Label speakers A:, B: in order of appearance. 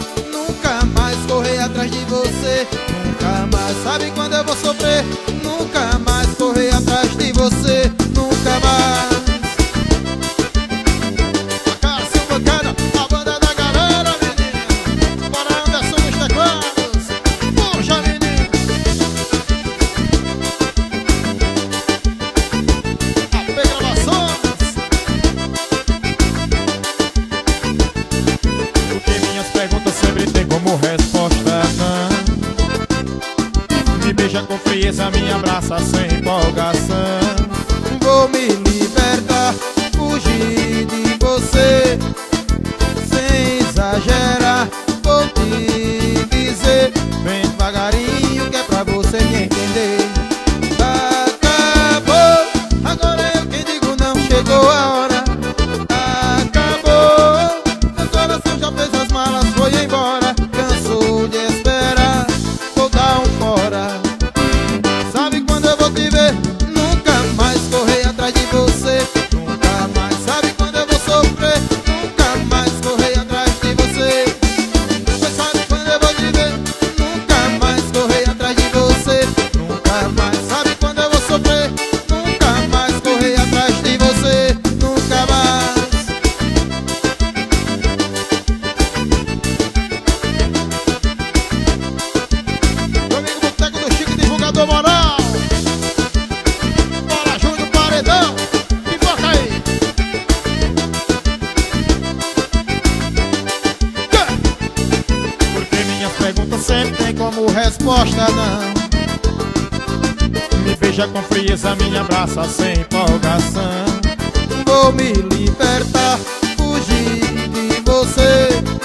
A: nunca mais correr atrás de você. Nunca mais, sabe quando eu vou sofrer? Nunca mais correr atrás de você. Nunca mais.
B: Com frieza me abraça sem empolgação.
A: Vou me libertar, fugir de você, sem exagerar. Vou te dizer bem devagarinho, que é pra você me entender. Acabou, agora eu quem digo não, chegou a hora. Acabou, meu coração já fez as malas, foi embora. Cansou de esperar, vou dar um fora. Nunca mais correr atrás de você. Nunca mais, sabe quando eu vou sofrer? Nunca mais correr atrás de você. Você sabe quando eu vou te ver? Nunca mais correr atrás de você. Nunca mais, sabe quando eu vou sofrer? Nunca mais correr atrás de você. Nunca mais. Domingo Boteco do Chico, divulgador moral.
B: Sempre tem como resposta não. Me beija com frieza, me abraça sem empolgação.
A: Vou me libertar, fugir de você,